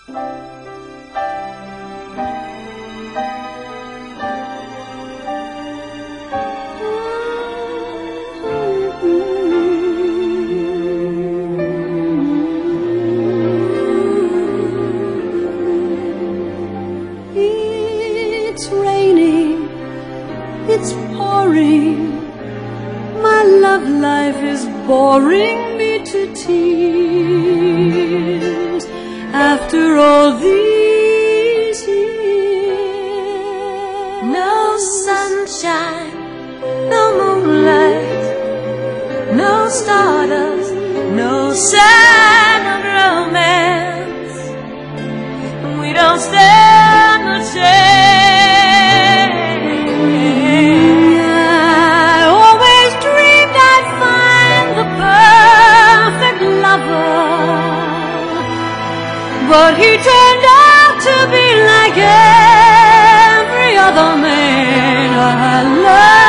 It's raining, it's pouring, my love life is boring me to tears. After all these years, no sunshine, no moonlight, no stardust, no sign of romance. We don't stand a chance. I always dreamed I'd find the perfect lover, but he turned out to be like every other man I loved.